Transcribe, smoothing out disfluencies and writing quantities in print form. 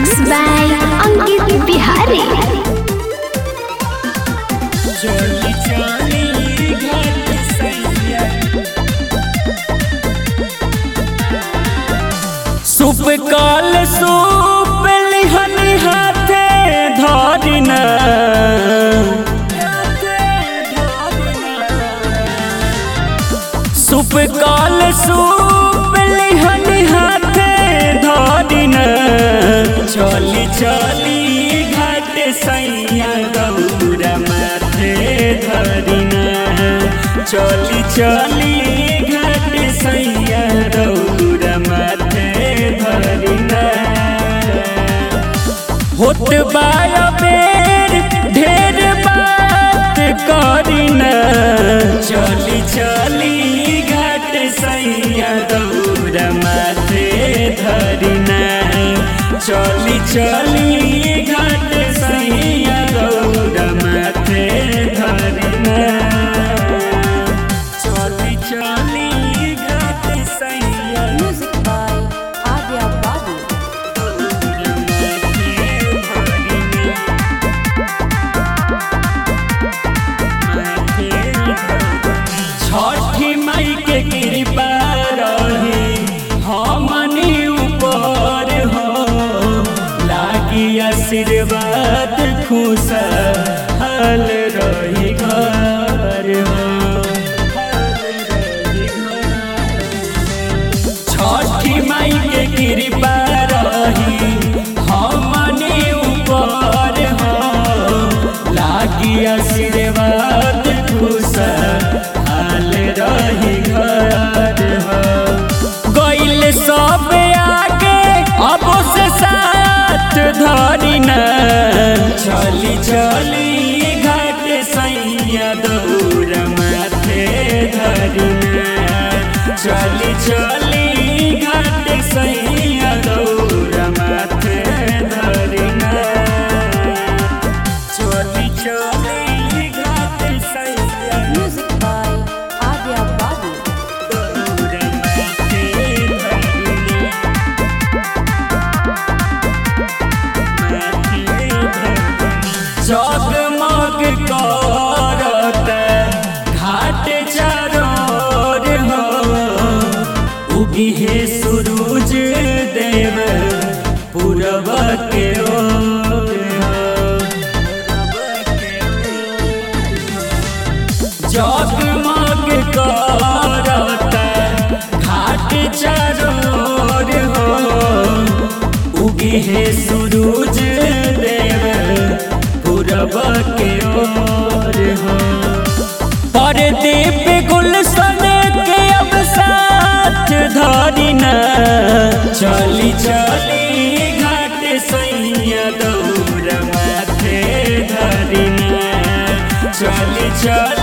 Mixed by Ankit Bihari. सुप काल सूप लिहनी हाथे धरिन सुप काल सूप लिहनी हाथे धरिन चली चली घाट सैया गौरा माथे धरिन चली चली घाट सैया गौरा माथे धरिन होत बाया बेर ढेर बात करिन चली चली घाट सैया गौरा माथे धरिन चली चली घाट सैया गौरा माथे धरिन चली चली घाट सैया Music by Adya Babu. छठी माई के कृपा रही हमनी ऊपर हो लागी आशीर्वाद खुशहाल रही घर हो छठी माई के कृपा रही हमनी ऊपर हो लागी आशीर्वाद खुशहाल रही घर हो गइल सब आगे अब से साथ धरिन चली चली घाट सैया दौरा माथे धरिन चली चली घाट सैया दौरा माथे धरिन चली चली घाट सैया Music by Adya Babu. दौरा माथे जगमग करत घाट चारोर हो उगी है सूरज देव पूरब के ओर जगमग करत घाट चारोर हो उगी है सूरज देव पूरब के ओर हो परदीप गुलशन के अब साथ धरिन चली चली घाट सैया दौरा माथे धरिन चली चली